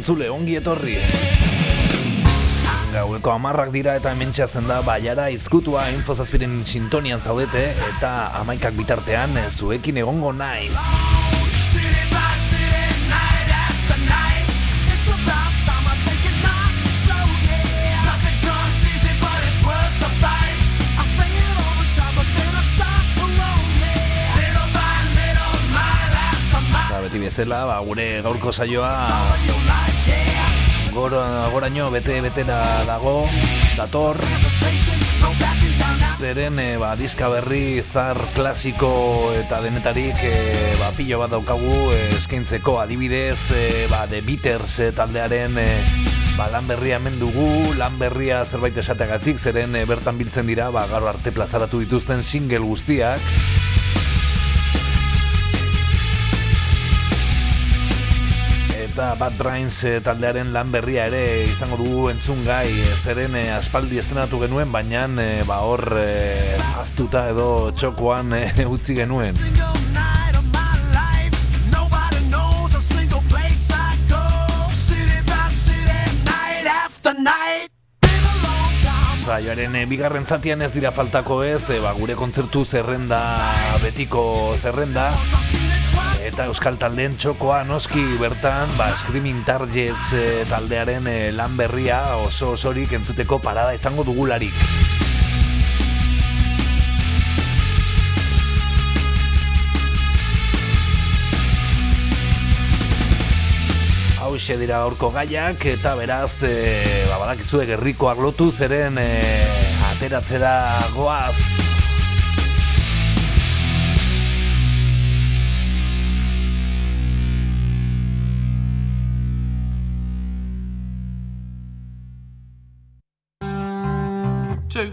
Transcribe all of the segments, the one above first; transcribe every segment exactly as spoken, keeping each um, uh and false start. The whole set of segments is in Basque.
entzule, ongi etorri. Gaueko hamarrak dira eta hementxe hasten da Baiara Izkutua Infozazpiren sintonian zaudete eta hamaikak bitartean zuekin egongo naiz. Beti bezala, ba, gure gaurko saioa goraino bete-betera dago, dator. Zeren e, ba, diska berri, zar klasiko eta denetarik e, ba, pilo bat daukagu e, eskaintzeko, adibidez e, ba, The Beaters e, taldearen e, ba, lan berria hemen dugu, lan berria zerbait esateagatik, zeren e, bertan biltzen dira ba, gaur arte plazaratu dituzten single guztiak. Eta Bad Brains taldearen lan berria ere izango dugu entzungai, zeren eh, aspaldi estrenatu genuen, baina eh, ba hor eh, aztuta edo txokoan eh, utzi genuen. Saioaren eh, bigarren zatian ez dira faltako ez, eh, ba, gure kontzertu zerrenda, betiko zerrenda. Eta euskal taldeen txokoa noski bertan, ba, Screaming Targets e, taldearen e, lan berria oso osorik entzuteko parada izango dugularik. Hauxe dira gaurko gaiak eta beraz e, ba, badakizue gerrikoak lotu zeren e, ateratzera goaz. Two.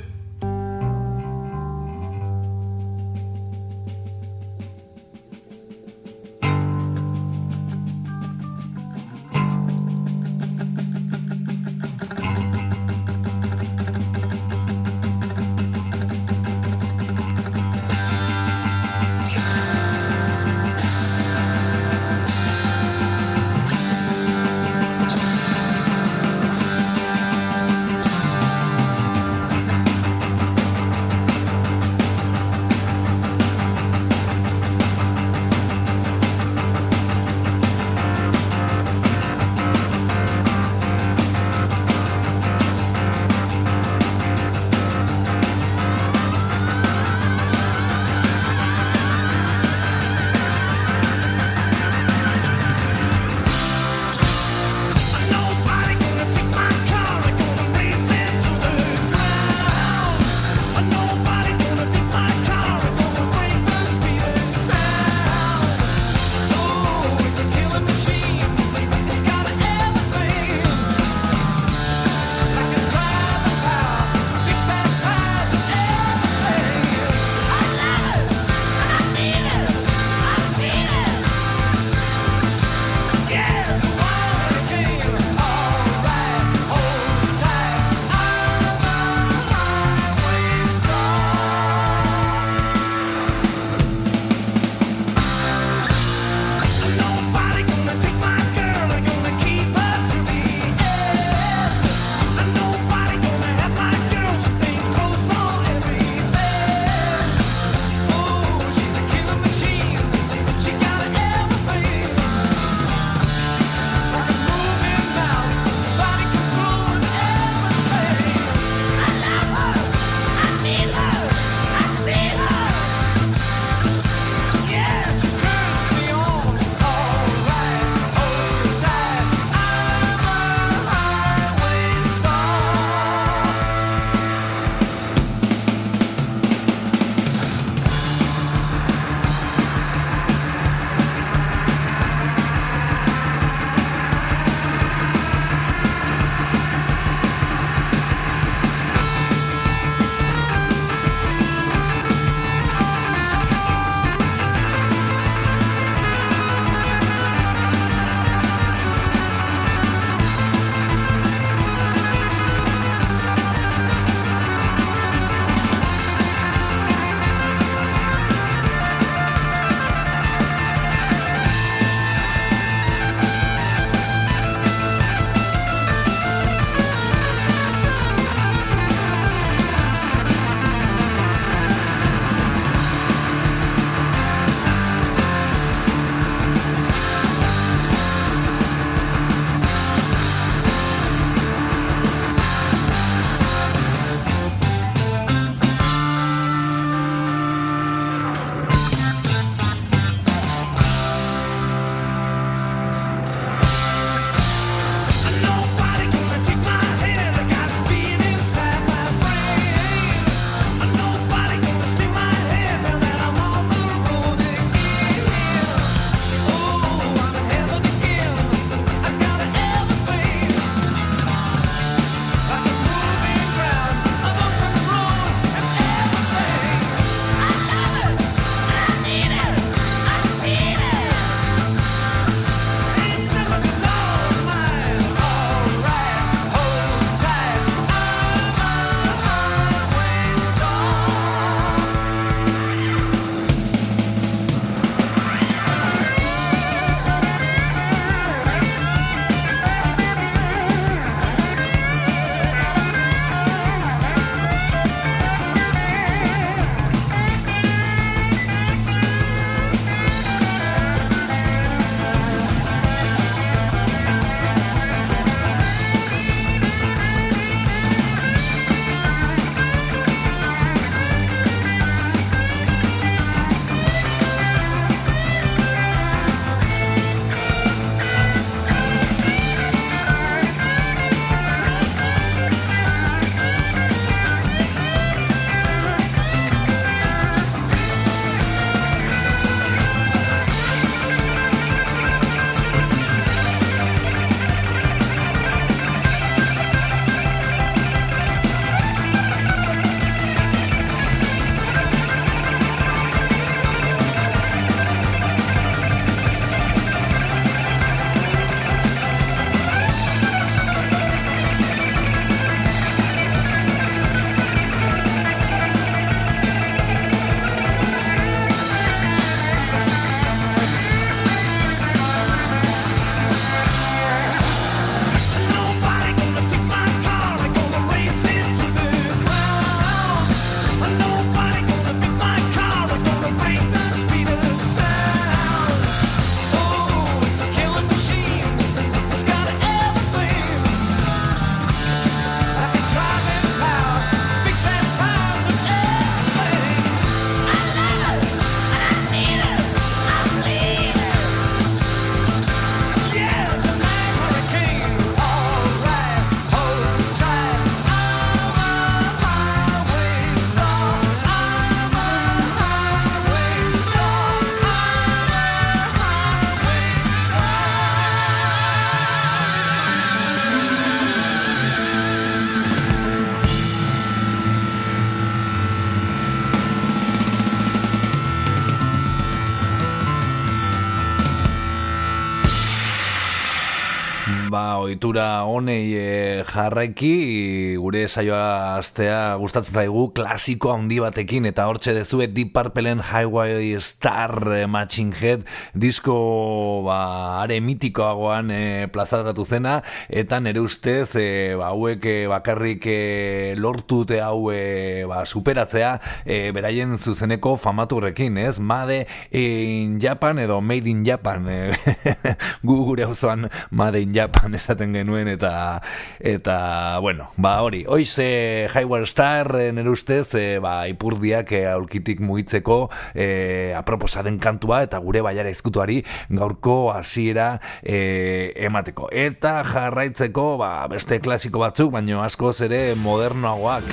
ba, ohitura honei e, jarraiki gure saioa astea gustatzen zaigu klasiko handi batekin, eta hortxe dezuet Deep Purpleen Highway Star e, Machine Head disko ba, are mitikoagoan e, plazatratu zena, eta nere ustez e, ba, hauek e, bakarrik e, lortute hau e, ba, superatzea e, beraien zuzeneko famaturrekin, ez? Made in Japan edo Made in Japan e, gu gure auzoan Made in Japan esaten genuen, eta eta bueno, ba hori, hoize Highway Star e, nere ustez e, ba, ipurdiak e, aulkitik mugitzeko e, aproposa den kantua, eta gure baiara izkutuari gaurko hasiera e, emateko, eta jarraitzeko ba, beste klasiko batzuk, baino askoz ere modernoagoak.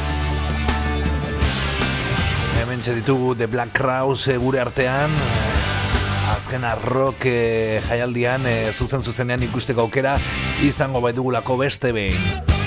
Hemen ditugu The Black Crowes e, gure artean, azken rock e, jaialdian e, zuzen zuzenean ikusteko aukera izango baitugulako beste behin.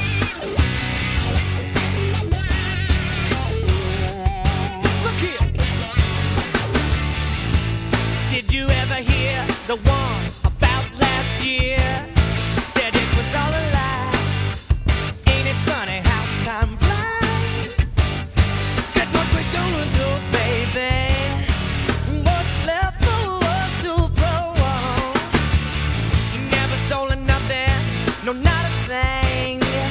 Did you ever hear the one about last year? Said it was all a lie. Ain't it funny how time flies? Said what we gonna do, baby? What's left for us to prolong? You never stolen nothing, no, not a thing.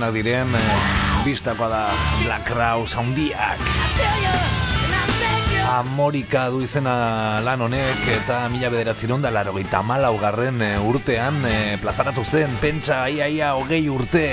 onak diren, eh, bistakoa da Black Crowes handiak. Amorika du izena lan honek eta mila bederatziehun eta laurogeita hamalaugarren urtean e, plazaratu zen, pentsa ia ia hogei urte.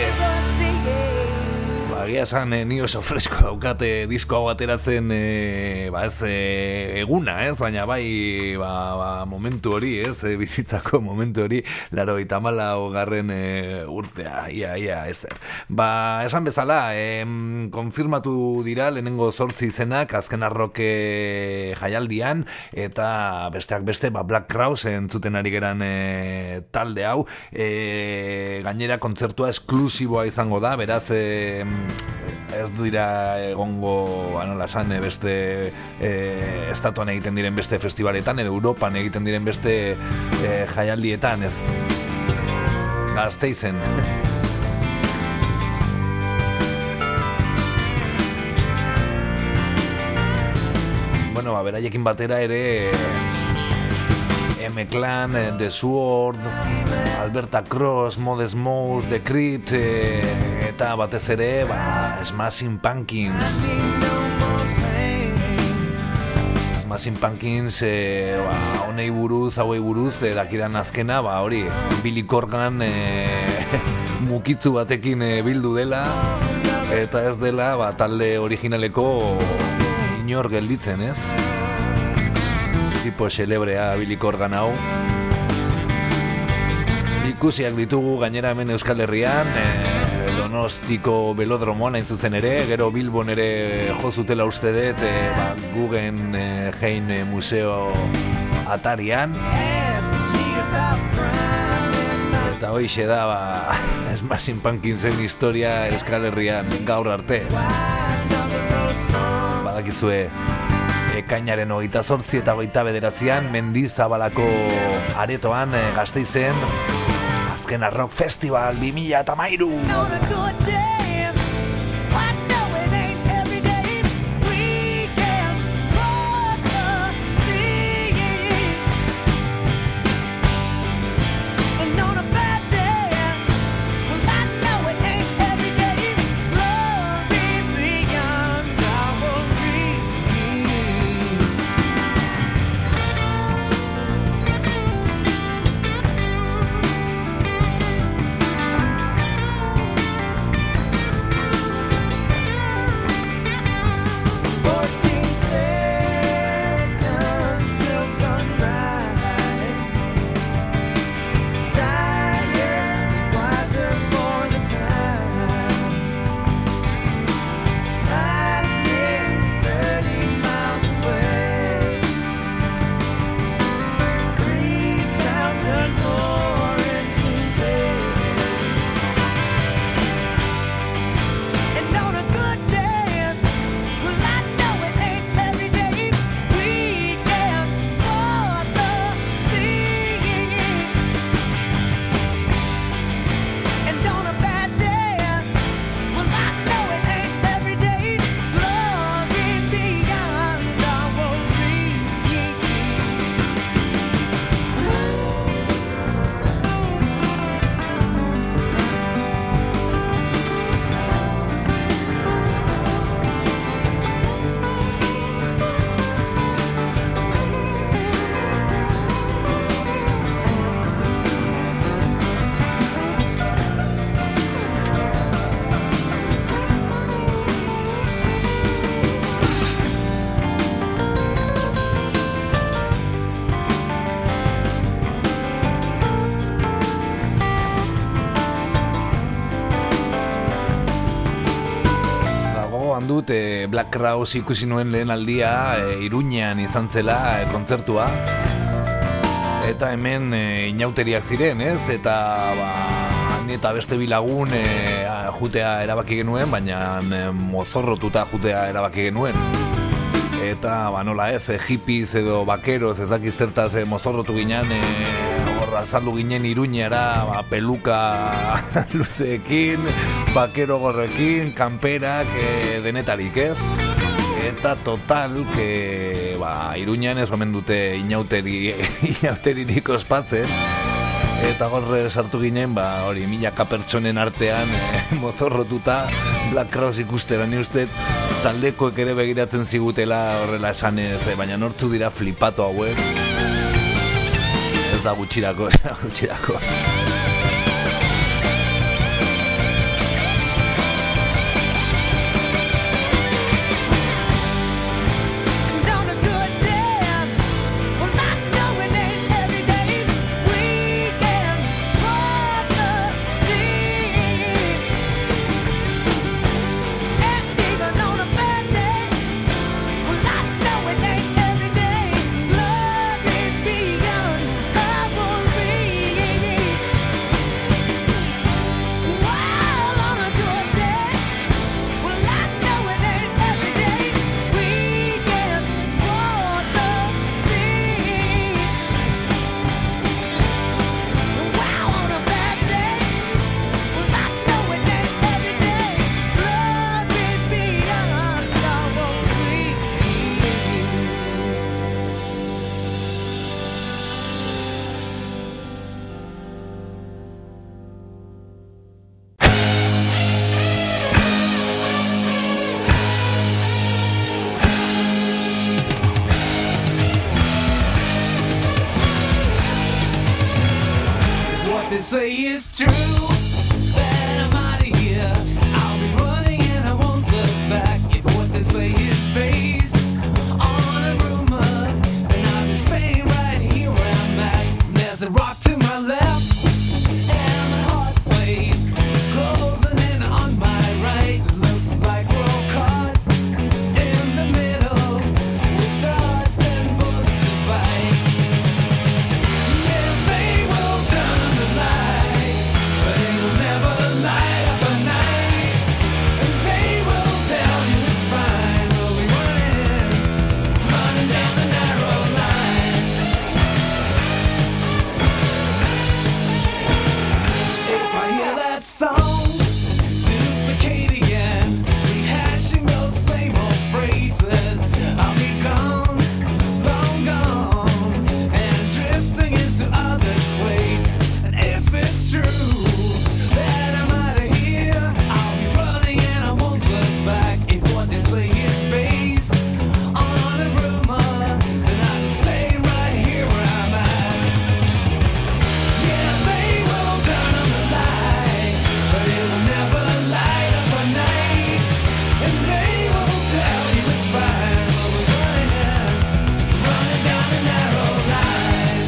Egia esan, eh, ni oso fresko daukate disko hau ateratzen eh, ba ez, eh, eguna, ez? Baina bai ba, ba, momentu hori, ez? Eh, bizitzako momentu hori, laurogeita hamalaugarren eh, urtea, ia, ia, ez. Ba, esan bezala, eh, konfirmatu dira lehenengo zortzi izenak azken arroke jaialdian, eta besteak beste, ba, Black Crowes entzuten ari geran eh, talde hau, eh, gainera kontzertua esklusiboa izango da, beraz, eh, ez dira egongo anola san beste e, estatuan egiten diren beste festivaletan edo Europan egiten diren beste e, jaialdietan, ez Gasteizen. Bueno, ba, beraiekin batera ere M-Clan, The Sword, Alberta Cross, Modest Mouse, The Crit, e, eta batez ere, ba, Smashing Pumpkins. Smashing Pumpkins, e, ba, honei buruz, hauei buruz, e, dakidan azkena, ba, hori, Billy Corgan e, mukitzu batekin e, bildu dela, eta ez dela, ba, talde originaleko inor gelditzen, ez? Tipo celebrea Billy Corgan hau. Ikusiak ditugu gainera hemen Euskal Herrian, e, Donostiko Belodromoan hain zuzen ere, gero Bilbon ere jozutela uste dut, e, ba, Guggenheim e, museo atarian. Eta hoixe da, ba, Smashing Pumpkinsen historia Euskal Herrian gaur arte. Badakizue, ekainaren hogeita zortzi eta hogeita bederatzean Mendizabalako aretoan e, Gasteizen azken Rock Festival bi mila eta hamairu. dut e, Black Crowes ikusi nuen lehen aldia e, Iruñean izan zela e, kontzertua eta hemen e, inauteriak ziren, ez? Eta ba, ni eta beste bilagun e, jutea erabaki genuen, baina e, mozorrotuta jutea erabaki genuen. Eta ba, nola ez, e, hippies edo bakeros ez dakiz zertaz e, mozorrotu ginen, e, horra azaldu ginen Iruñera, ba, peluka luzeekin, bakero gorrekin, kanperak, e, denetarik, ez? Eta total, que ba, Iruñan ez omen dute inauteri, inauteririk ospatzen. Eta gorre sartu ginen, ba, hori, milaka pertsonen artean e, mozorrotuta Black Cross ikustera, ni uste taldekoek ere begiratzen zigutela horrela esanez, e, baina nortzu dira flipatu hauek. Ez da gutxirako, ez da gutxirako. Say it's true that I'm out of here. I'll be running and I won't look back. If what they say is based on a rumor, then I'll be staying right here where I'm at. There's a rock to my left and my heart plays closing in on my right. It looks like we're all caught in the middle with dust and bullets to fight. Yeah, they will turn the light, but they will never light up a night. And they will tell you it's fine. We'll be running, running down the narrow line. If I hear that song duplicate again, rehashing those same old phrases, I'll be gone, long gone, and drifting into other ways. And if it's true that I'm out of here, I'll be running and I won't look back. If what they say is based on a rumor, then I'm staying right here where I'm at. Yeah, they will turn on the light, but it will never light up a night. And they will tell you it's fine. We'll be running, running down the narrow line.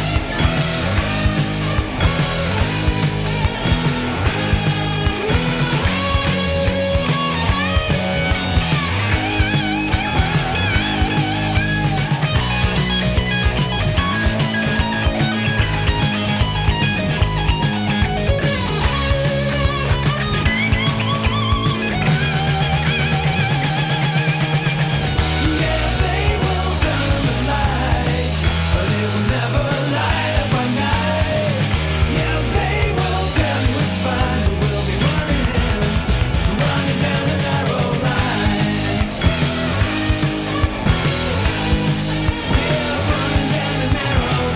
Yeah, they will turn on the light, but it will never light up a night. Yeah, they will tell you it's fine, but we'll be running, running down the narrow line. Yeah, running down the narrow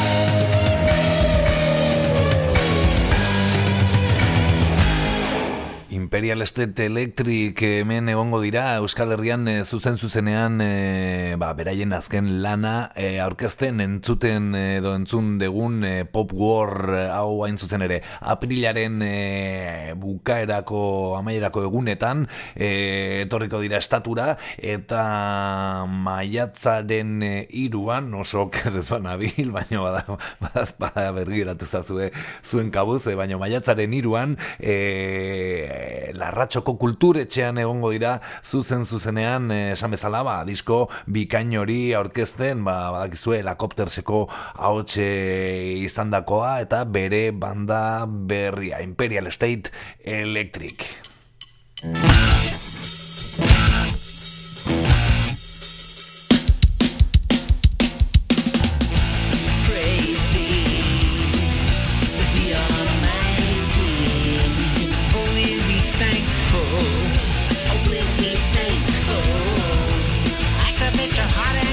Imperial State Electric hemen egongo dira Euskal Herrian e, zuzen zuzenean e, ba, beraien azken lana e, aurkezten entzuten edo entzun degun e, Pop War e, hau hain zuzen ere aprilaren e, bukaerako amaierako egunetan e, etorriko dira estatura eta maiatzaren e, iruan oso kerrezuan abil baina bada, bada, bada bergiratu zazue zuen kabuz e, baina maiatzaren iruan e, Larratxoko kulturetxean egongo dira zuzen zuzenean eh, esan bezala ba, disko bikain hori aurkezten ba, badakizue Helicopterseko ahotxe izandakoa eta bere banda berria Imperial State Electric.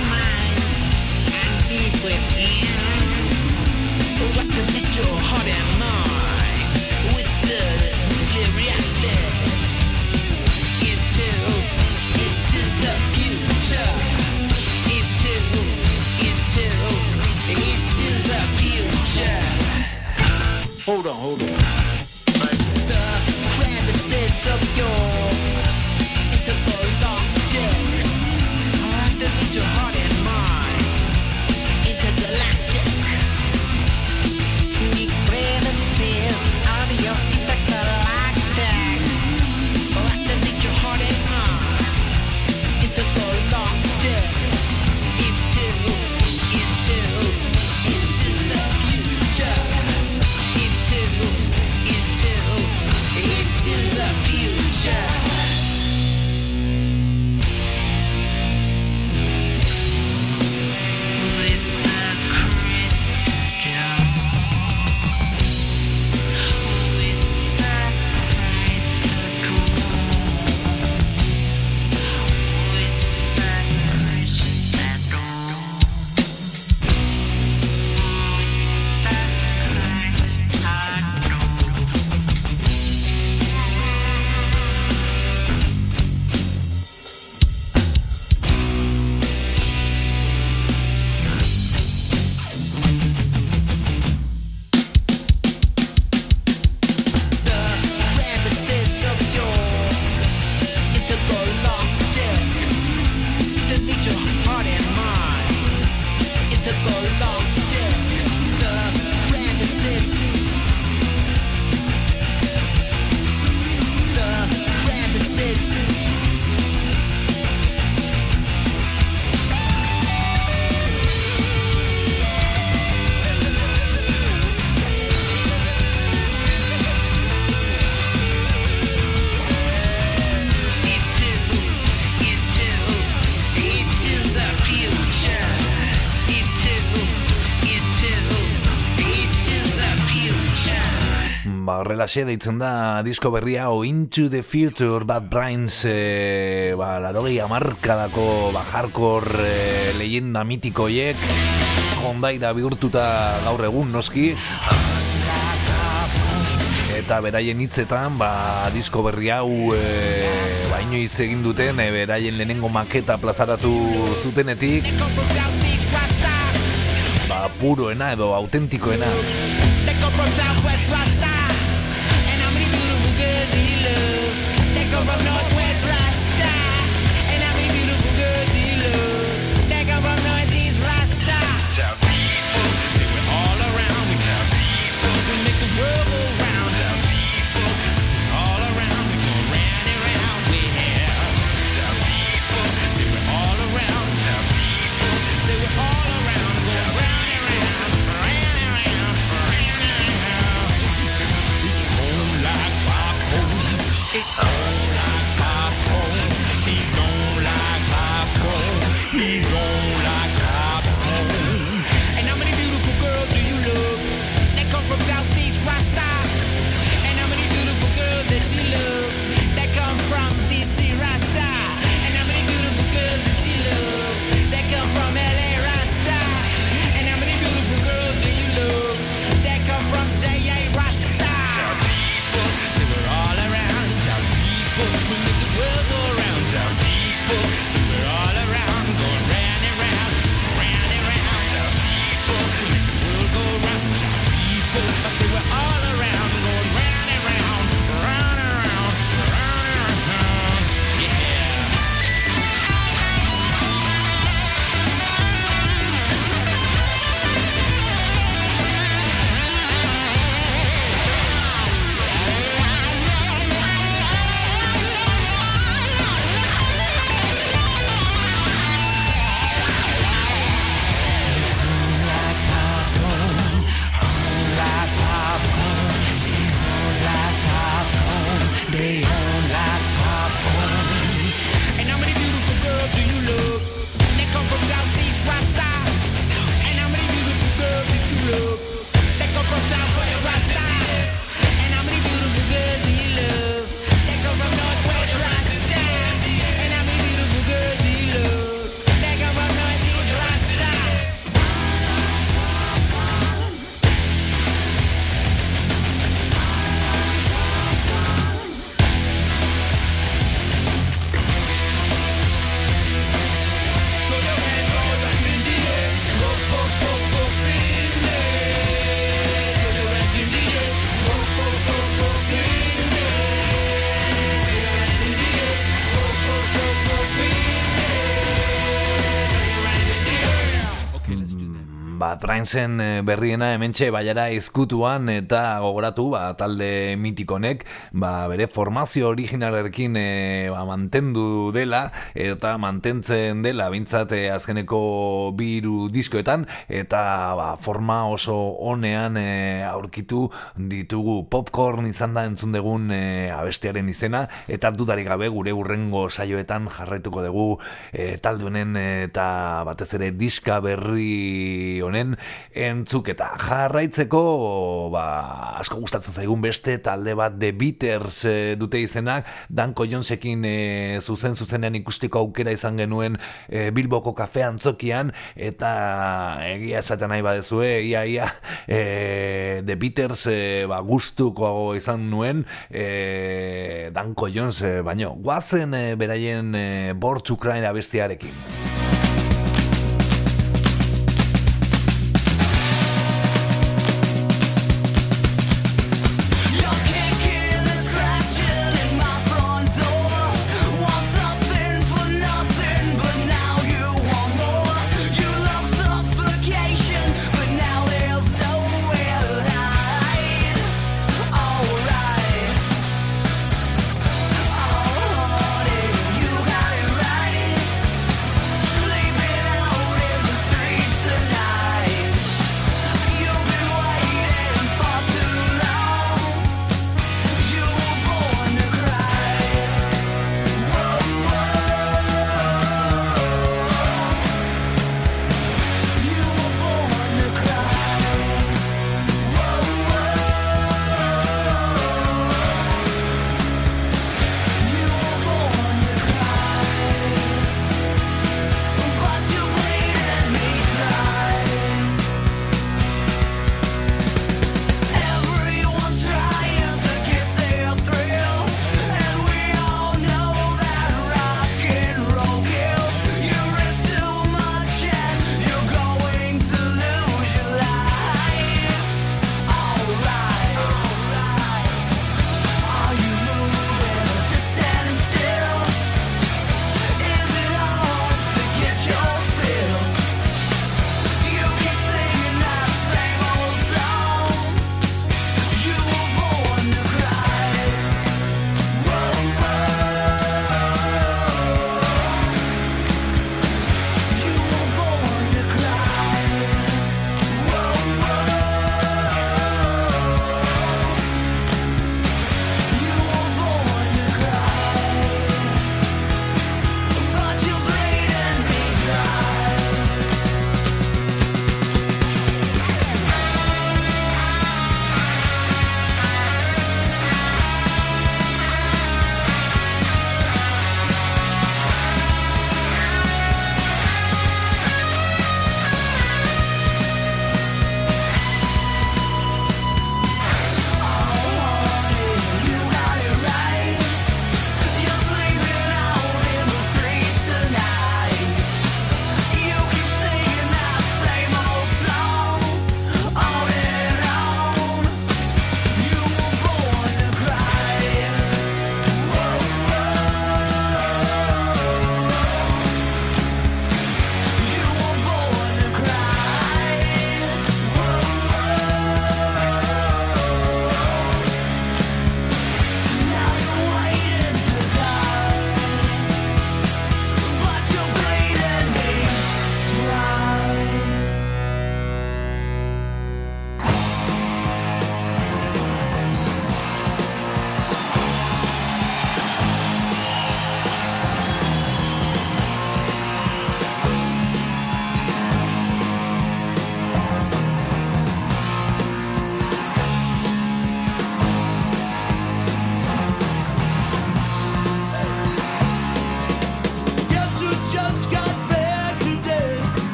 Heart and alaxe deitzen da disko berria o Into the Future. Bad Brains e, ba, larogei amarkadako ba, hardcore e, leyenda mitikoiek jondaira bihurtuta gaur egun noski, eta beraien hitzetan ba, disko berri hau e, ba, inoiz egin duten e, beraien lehenengo maketa plazaratu zutenetik ba, puroena edo autentikoena. They come from Southwest Rasta, and how many beautiful girls do you love? They come from Northwest Rasta, and how many beautiful girls do you love? They come from Northeast Rasta. Tell people, say we're all around. We tell people, we make the world go round. Tell people, we're all around. We go round and round. We're here. Tell people, say we're all around. Tell people, say we're all around. Go round and round, round and round, round and round. It's on like popcorn. It's on like popcorn. She's on like popcorn. He's on like popcorn. And how many beautiful girls do you love? They come from Southeast Rasta. And how many beautiful girls that you love? They come from D C Rasta. And how many beautiful girls that you love? They come from L A Rasta. And how many beautiful girls do you love? They come from J A Rasta. Tell people, say we're all around. Tell people, we make the world go round. Tell people, say we're all around. Going round and round, round and round. Tell people, we make the world go round. Tell people, I say we're all around. Going round and round, round and round, round and round. Yeah. It's on like popcorn, on like popcorn. She's on like popcorn. They on like popcorn. And how many beautiful girls do you love? They come from Southeast Rasta. And how many beautiful girls do you love? They come from Southwest Rasta. And how many beautiful girls do you love? They come from Northwest Rasta. And how many beautiful girls do you love? They come from Northeast Rasta. Throw your hands all up in the air. Up, up, up, up in there. Throw your hands in the air. Up, up, up, up in there. Throw your hands in the air. Up, up, up, up in there. Throw your hands in the air. Okay, let's do that. Ba, Brainsen eh, berriena hementxe baiara izkutuan eta gogoratu ba, talde mitikonek ba, bere formazio originalerekin eh, ba, mantendu dela eta mantentzen dela bintzat eh, azkeneko biru diskoetan eta ba, forma oso onean eh, aurkitu ditugu. Popcorn izan da entzun dugun eh, abestiaren izena eta dudarik gabe gure urrengo saioetan jarraituko dugu eh, talde honen eta batez ere diska berri honen entzuketa. Jarraitzeko ba, asko gustatzen zaigun beste talde bat The Beaters e, dute izenak. Danko Jonesekin e, zuzen zuzenean ikusteko aukera izan genuen e, Bilboko kafe antzokian eta egia esaten nahi badezue ia ia e, The Beaters e, ba, gustuko izan nuen e, Danko Jones e, baino guazen e, beraien e, Born to Cry abestiarekin. Oh, honey, you got it right.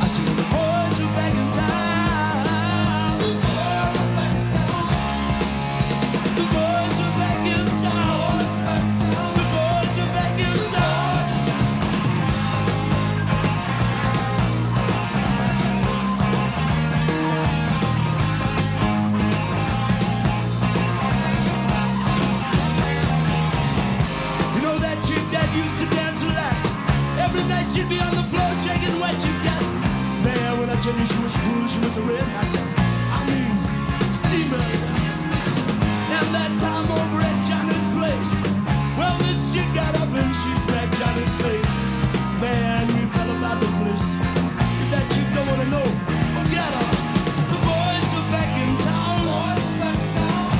She'd be on the floor shaking what you got. Man, when I tell you she was cool, she was a red hot. I mean, steamer. And that time over at Johnny's place, well, this chick got up and she smacked Johnny's face. Man, we fell about the place. If that chick don't wanna know, forget her. The boys are back in town. Boys are back in town.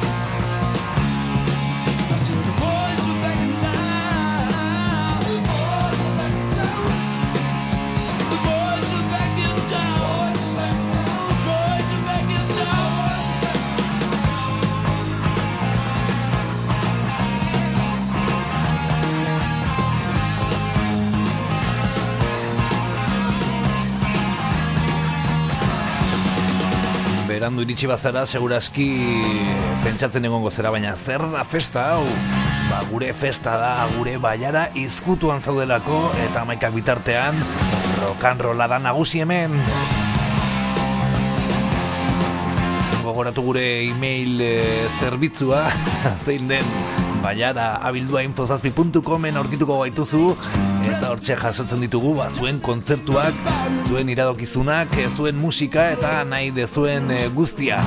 I said the boys are back in town. Berandu iritsi bazara, segurazki pentsatzen egongo zera, baina zer da festa hau? Ba, gure festa da, gure baiara izkutuan zaudelako, eta hamaikak bitartean rock'n'rolla da nagusi hemen. Gogoratu gure email e, zerbitzua, zein den baiara abildua infozazpi puntu comen aurkituko gaituzu, eta hortxe jasotzen ditugu, ba, zuen kontzertuak, zuen iradokizunak, zuen musika eta nahi dezuen e, guztia.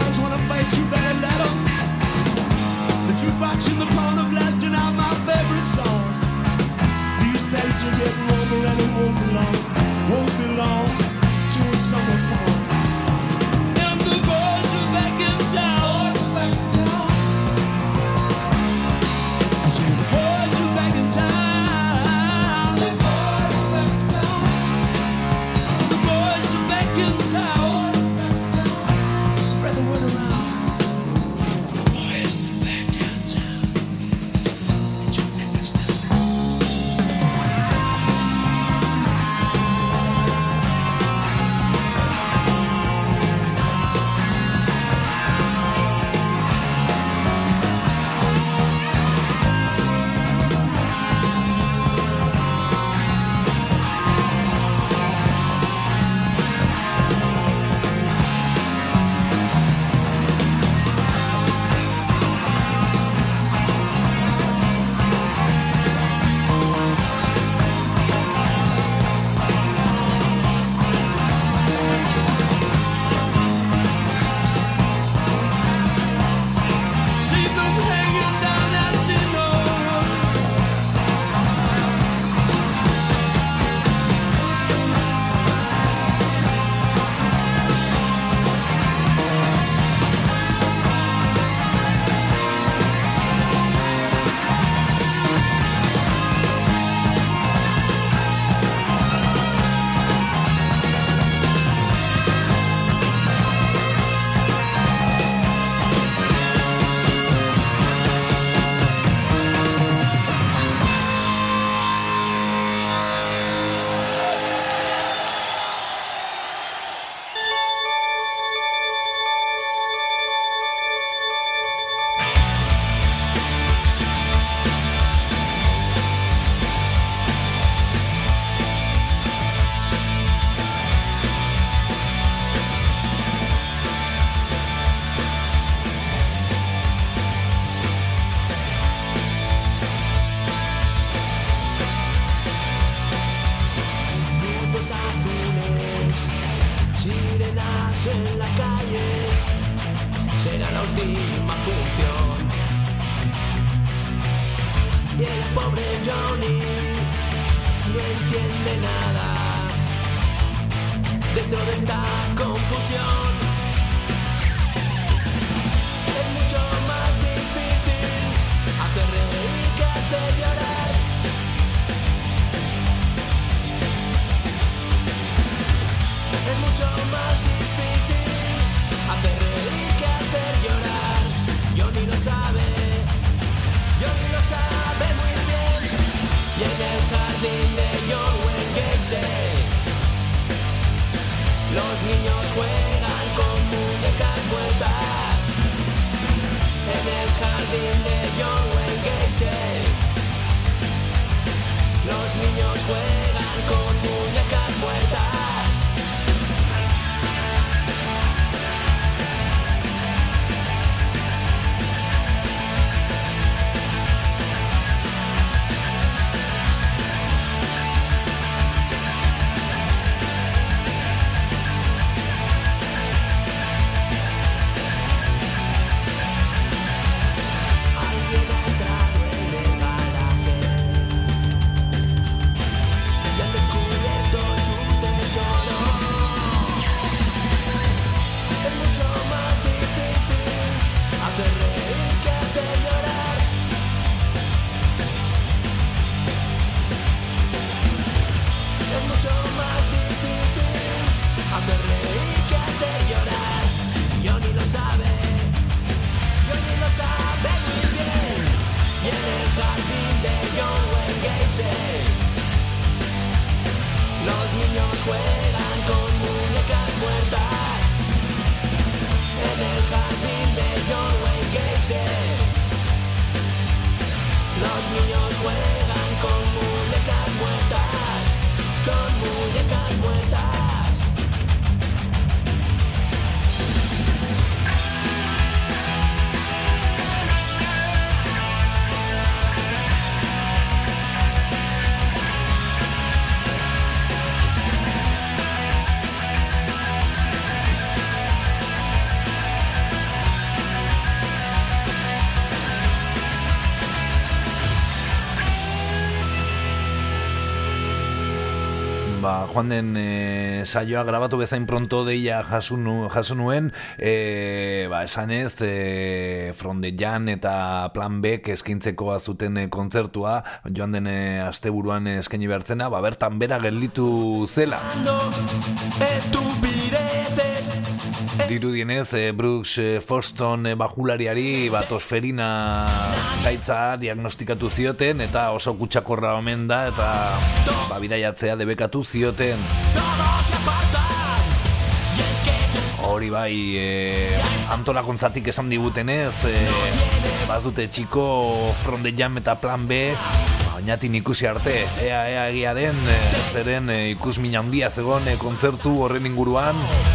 En la calle será la última función y el pobre Johnny no entiende nada dentro de esta confusión. Es mucho más difícil hacer reír que hacer llorar. Es mucho más difícil hacer reír que hacer llorar. Johnny lo sabe, Johnny lo sabe muy bien. Y en el jardín de John Wayne Gacy Los niños juegan con muñecas muertas en el jardín de John Wayne Gacy. Los niños juegan con muñecas muertas. Ba, joan den e, saioa grabatu bezain pronto deia jasu, nu, jasu nuen, e, ba, esan ez, e, From the Jan eta Plan B eskintzeko zuten e, kontzertua, joan den e, asteburuan eskaini behartzena, ba, bertan bera gelditu zela. Dirudienez, e, Bruce Foston e, bajulariari batosferina gaitza diagnostikatu zioten, eta oso kutsakorra omen da, eta ba, bidaiatzea debekatu zioten. Hori bai, e, antolakontzatik esan digutenez, e, bazute txiko From the Jam eta Plan B, oinatin ikusi arte, ea ea egia den, e, zeren e, ikusmin handia zegoen e, kontzertu horren inguruan.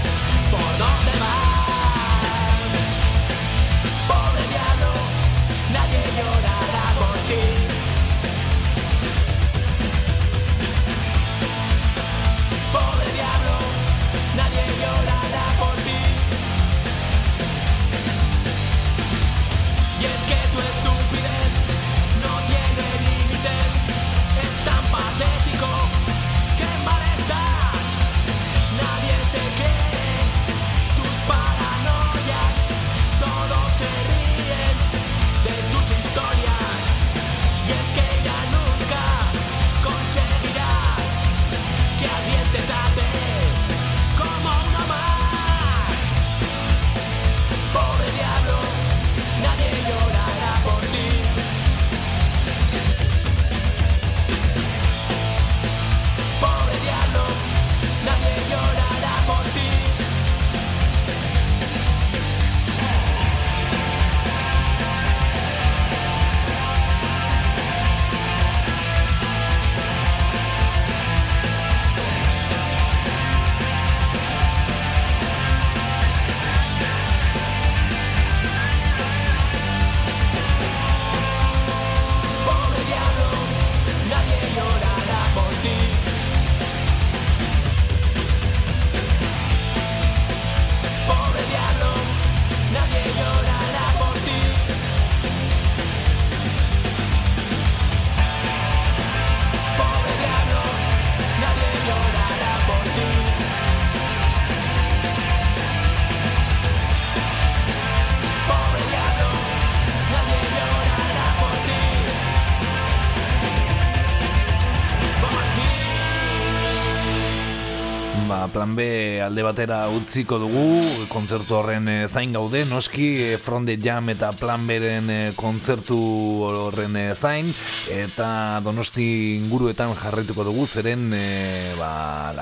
Plan B alde batera utziko dugu, kontzertu horren zain gaude, noski From the Jam eta Plan Bren kontzertu horren zain, eta Donosti inguruetan jarraituko dugu, zeren e, ba,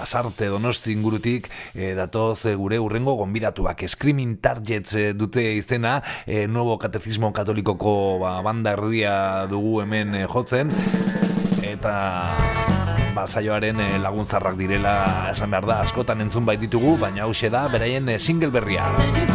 Lasarte Donosti ingurutik e, datoz e, gure urrengo gonbidatuak. Screaming Targets e, dute izena, e, Nuevo Catecismo Katolikoko ba, banda erdia dugu hemen e, jotzen, eta ba, saioaren e, laguntzarrak direla esan behar da, askotan entzun baititugu, baina hause da beraien e, single berria.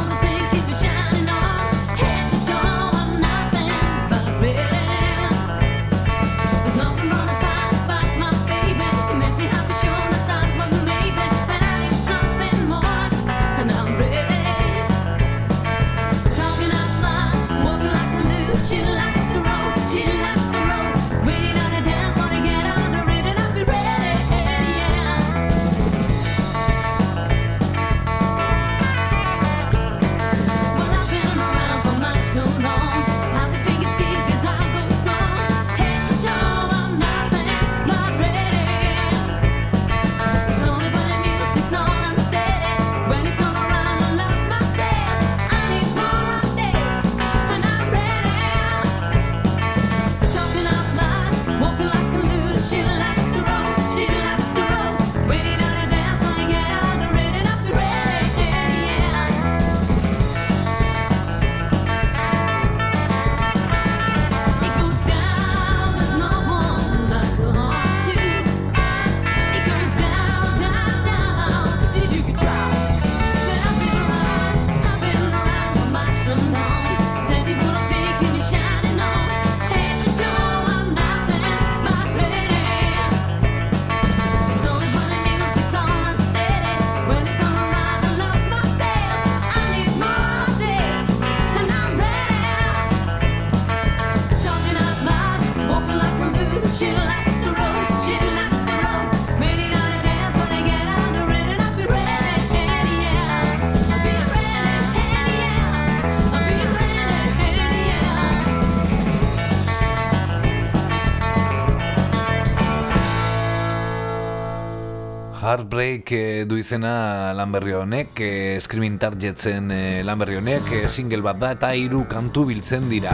Heartbreak e, du izena lan berri honek, e, Screaming Targetsen e, lan berri honek, e, single bat da eta hiru kantu biltzen dira.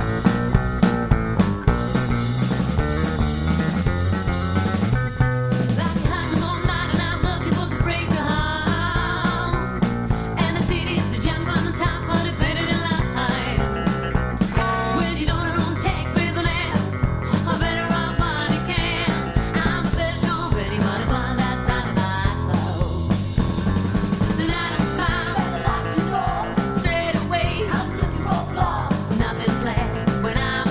When I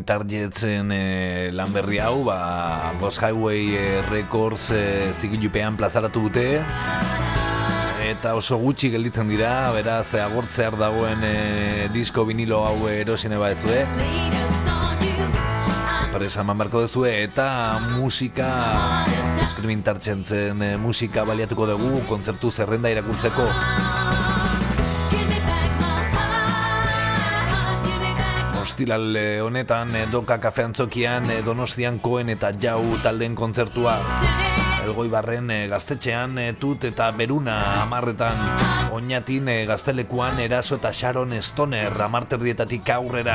Screaming Targetsen e, lan berri hau, ba, Ghost Highway e, Records e, zigilupean plazaratu dute, eta oso gutxi gelditzen dira, beraz agortzear dagoen e, disko vinilo hau erosine badezue, presa eman barko dezue, eta musika Screaming Targetsen e, musika baliatuko dugu kontzertu zerrenda irakurtzeko. Ostilal honetan Doka Kafe Antzokian Donostian Koen eta Jau taldeen kontzertua, Elgoibarren gaztetxean Tut eta Beruna amarretan, Oñatin gaztelekuan Eraso eta Sharon Stoner amarterdietatik aurrera,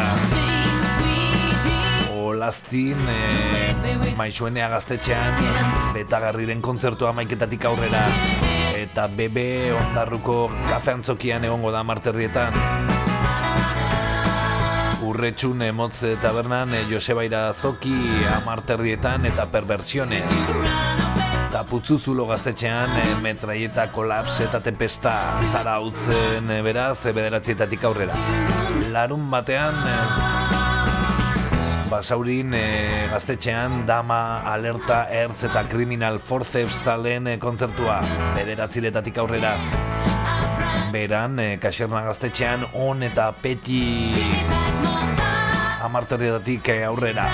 Olaztin e, Maixuenea gaztetxean Betagarriren kontzertua amaiketatik aurrera, eta Bebe Ondarruko Kafe Antzokian egongo da amarterdietan. Urretxun Motze Tabernan Joseba Irazoki amarterdietan eta Perversiones, eta Putzuzulo gaztetxean Metraieta, Kolaps eta Tempesta zarautzen beraz bederatzietatik aurrera. Larun batean Basaurin gaztetxean Dama, Alerta, Ertz eta Criminal Forceps taldeen kontzertua bederatziletatik aurrera. Beran Kaxerna gaztetxean On eta Peti amarterdietatik aurrera.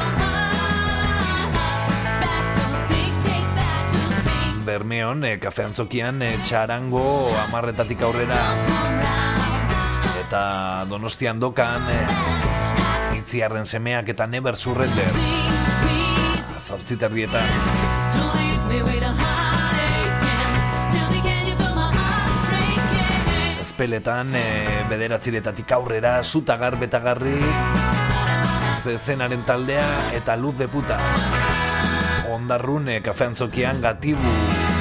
Bermeon Kafe Antzokian Txarango amarretatik aurrera, eta Donostian Dokan Itziarren Semeak eta Never Surrender zortziterdietan. Ezpeletan bederatziretatik aurrera Zutagar Betagarri, Zezenaren taldea eta Luz de Putas. Ondarrun Kafe Antzokian Gatibu.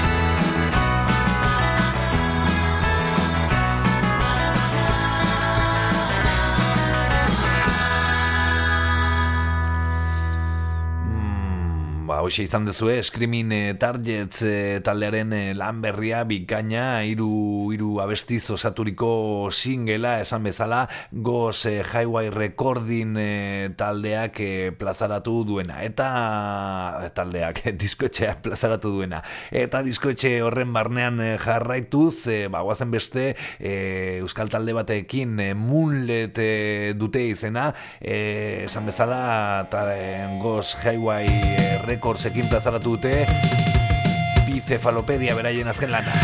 Hoxe izan dezue, Screaming Targets e, taldearen e, lan berria bikaina, hiru hiru abestiz osaturiko singela, esan bezala, Ghost e, Highway Recording e, taldeak e, plazaratu duena, eta taldeak, e, diskoetxeak plazaratu duena, eta diskoetxe horren barnean e, jarraituz, e, ba, guazen beste, e, euskal talde batekin e, Moonlet e, dute izena, e, esan bezala, ta, e, Ghost Highway e, Record Ekin plazaratu dute Bicefalopedia beraien azken lana.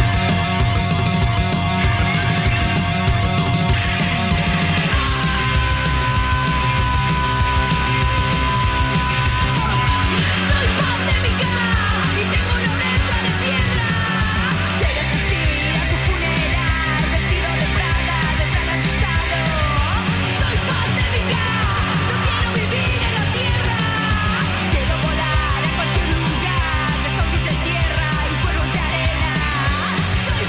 Soy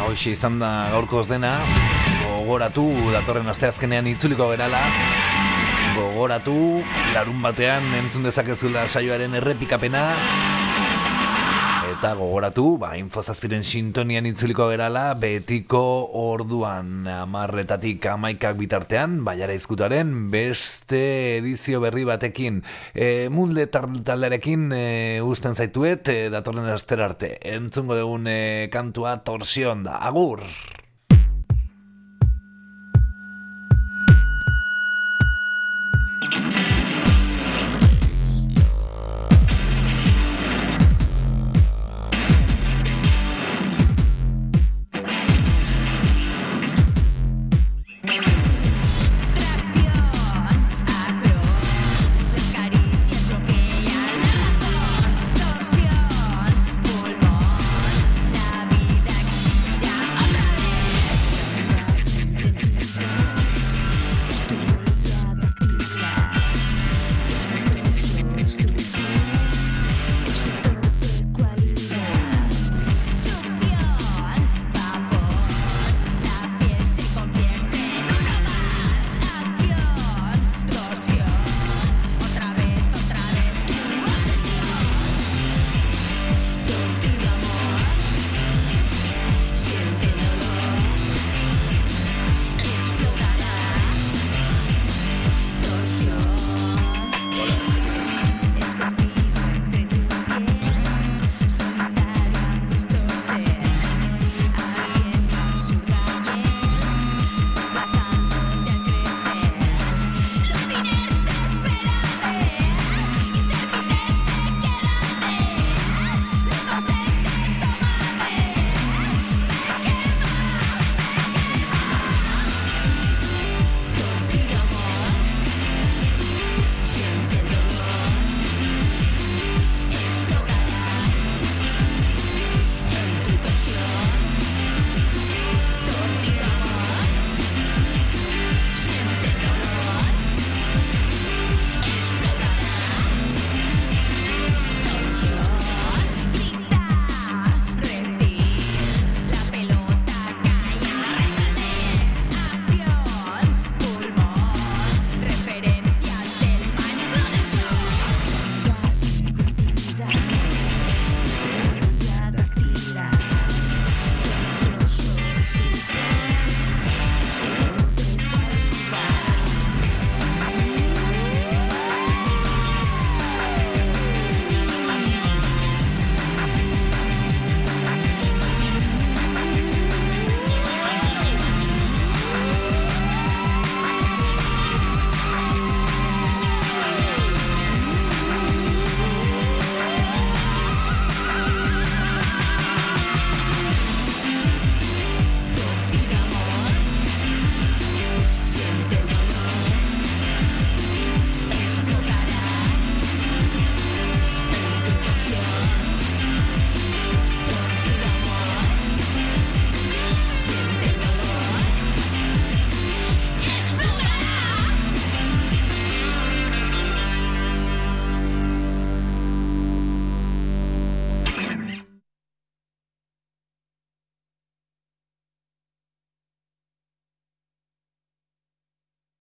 hoxe izan da gaurkoz dena. Gogoratu, datorren asteazkenean itzuliko gerala. Gogoratu, larun batean entzun dezakezula saioaren errepikapena. Eta gogoratu, ba, Infozazpiren sintonian itzuliko gerala, betiko orduan amarretatik amaikak bitartean, baiara izkutaren beste edizio berri batekin. E, Mulde taldearekin e, usten zaituet, e, datorren aster arte. Entzungo dugun e, kantua Torsion da. Agur!